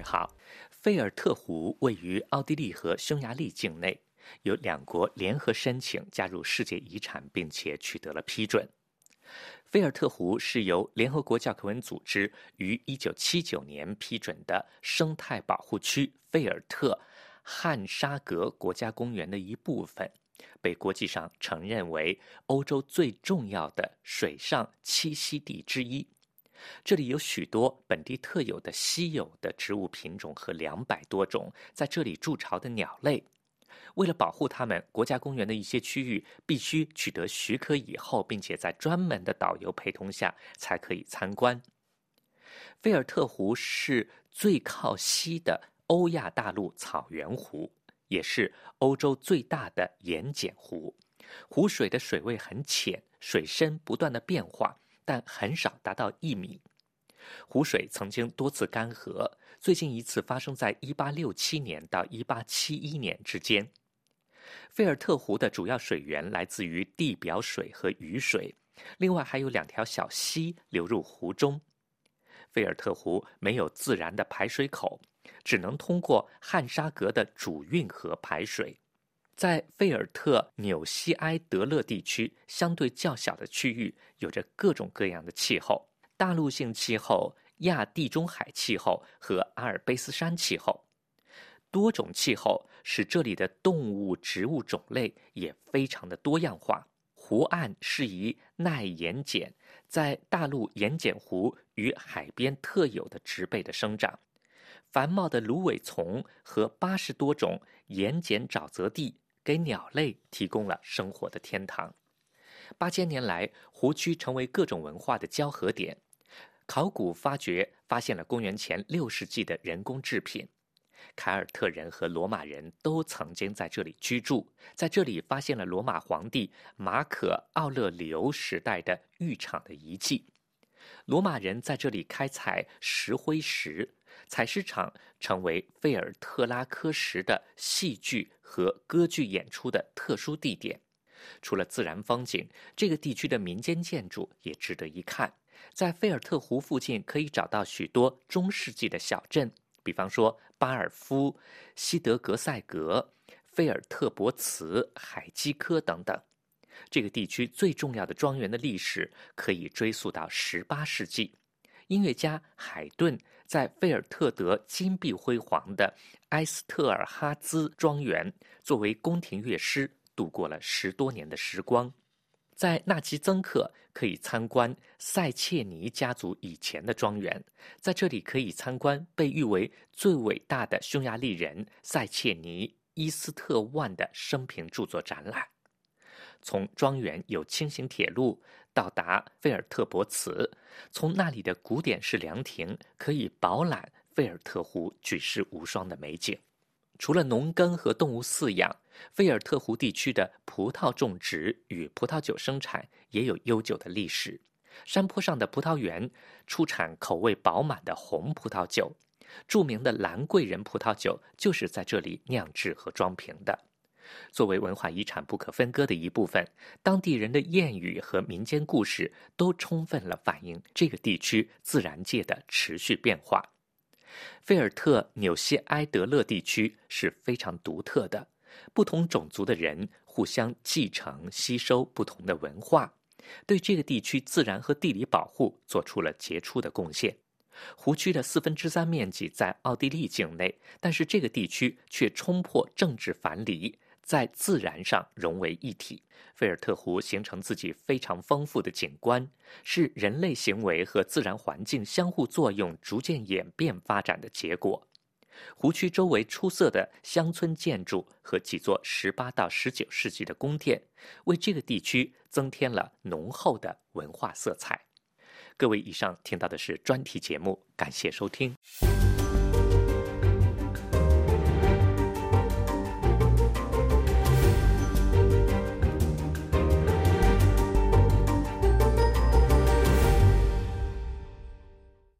好。费尔特湖位于奥地利和匈牙利境内，由两国联合申请加入世界遗产，并且取得了批准。费尔特湖是由联合国教科文组织于1979年批准的生态保护区费尔特汉沙格国家公园的一部分，被国际上承认为欧洲最重要的水上栖息地之一。这里有许多本地特有的稀有的植物品种和200多种在这里筑巢的鸟类。为了保护它们，国家公园的一些区域必须取得许可以后，并且在专门的导游陪同下才可以参观。费尔特湖是最靠西的欧亚大陆草原湖，也是欧洲最大的盐碱湖。湖水的水位很浅，水深不断的变化，但很少达到1米。湖水曾经多次干涸，最近一次发生在1867年到1871年之间。费尔特湖的主要水源来自于地表水和雨水，另外还有2条小溪流入湖中。费尔特湖没有自然的排水口，只能通过汉沙格的主运河排水。在费尔特纽西埃德勒地区相对较小的区域，有着各种各样的气候，大陆性气候、亚地中海气候和阿尔卑斯山气候。多种气候使这里的动物、植物种类也非常的多样化。湖岸适宜耐盐碱，在大陆盐碱湖与海边特有的植被的生长。繁茂的芦苇丛和80多种盐碱沼泽地给鸟类提供了生活的天堂。8000年来，湖区成为各种文化的交合点。考古发现了公元前6世纪的人工制品。凯尔特人和罗马人都曾经在这里居住，在这里发现了罗马皇帝马可·奥勒留时代的浴场的遗迹。罗马人在这里开采石灰石，采石场成为费尔特拉科什的戏剧和歌剧演出的特殊地点。除了自然风景，这个地区的民间建筑也值得一看。在费尔特湖附近可以找到许多中世纪的小镇，比方说巴尔夫、西德格塞格、费尔特伯茨、海基科等等。这个地区最重要的庄园的历史可以追溯到18世纪。音乐家海顿在费尔特德金碧辉煌的埃斯特尔哈兹庄园作为宫廷乐师度过了10多年的时光。在纳吉曾克可以参观塞切尼家族以前的庄园，在这里可以参观被誉为最伟大的匈牙利人塞切尼·伊斯特万的生平著作展览。从庄园有轻型铁路到达费尔特伯茨，从那里的古典式凉亭可以饱览费尔特湖举世无双的美景。除了农耕和动物饲养，费尔特湖地区的葡萄种植与葡萄酒生产也有悠久的历史。山坡上的葡萄园出产口味饱满的红葡萄酒，著名的兰贵人葡萄酒就是在这里酿制和装瓶的。作为文化遗产不可分割的一部分，当地人的谚语和民间故事都充分了反映这个地区自然界的持续变化。费尔特纽西埃德勒地区是非常独特的，不同种族的人互相继承吸收不同的文化，对这个地区自然和地理保护做出了杰出的贡献。湖区的3/4面积在奥地利境内，但是这个地区却冲破政治藩篱，在自然上融为一体。费尔特湖形成自己非常丰富的景观，是人类行为和自然环境相互作用逐渐演变发展的结果。湖区周围出色的乡村建筑和几座18到19世纪的宫殿，为这个地区增添了浓厚的文化色彩。各位，以上听到的是专题节目，感谢收听。